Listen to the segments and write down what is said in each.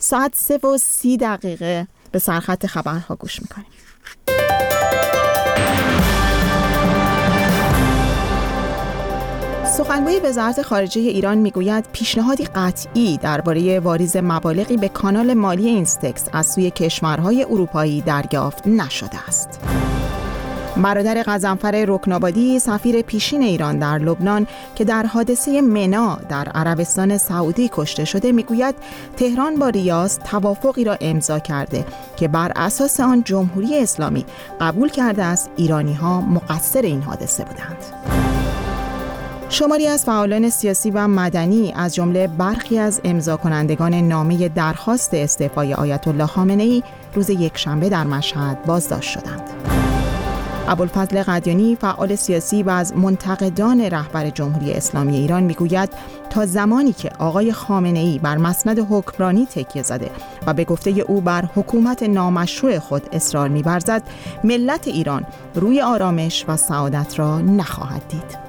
ساعت 3:30 به سرخط خبرها گوش میکنیم. سخنگوی وزارت خارجه ایران میگوید پیشنهادی قطعی درباره واریز مبالغی به کانال مالی اینستکس از سوی کشورهای اروپایی دریافت نشده است. برادر غضنفر رکنابادی سفیر پیشین ایران در لبنان که در حادثه منا در عربستان سعودی کشته شده میگوید تهران با ریاض توافقی را امضا کرده که بر اساس آن جمهوری اسلامی قبول کرده است ایرانی‌ها مقصر این حادثه بودند. شماری از فعالان سیاسی و مدنی از جمله برخی از امضا کنندگان نامه درخواست استعفای آیت الله خامنه‌ای روز یکشنبه در مشهد بازداشت شدند. ابوالفضل قدیانی فعال سیاسی و از منتقدان رهبر جمهوری اسلامی ایران میگوید تا زمانی که آقای خامنه‌ای بر مسند حکمرانی تکیه زده و به گفته او بر حکومت نامشروع خود اصرار می‌ورزد، ملت ایران روی آرامش و سعادت را نخواهد دید.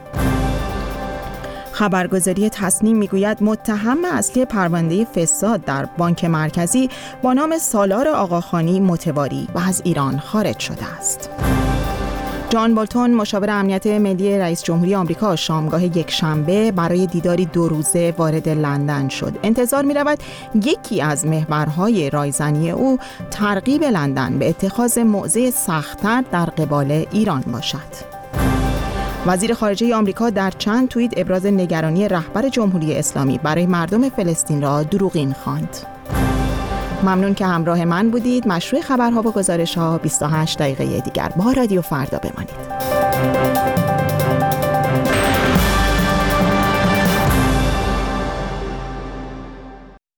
خبرگزاری تصنیم میگوید متهم اصلی پرونده فساد در بانک مرکزی با نام سالار آقاخانی متواری و از ایران خارج شده است. جان بولتون مشاور امنیت ملی رئیس جمهوری آمریکا شامگاه یکشنبه برای دیداری 2 روزه وارد لندن شد. انتظار می‌رود یکی از محورهای رایزنی او ترغیب لندن به اتخاذ موضع سخت‌تر در قبال ایران باشد. وزیر خارجه آمریکا در چند توییت ابراز نگرانی رهبر جمهوری اسلامی برای مردم فلسطین را دروغین خواند. ممنون که همراه من بودید. مشروع خبرها و گزارش‌ها 28 دقیقه دیگر با رادیو فردا بمانید.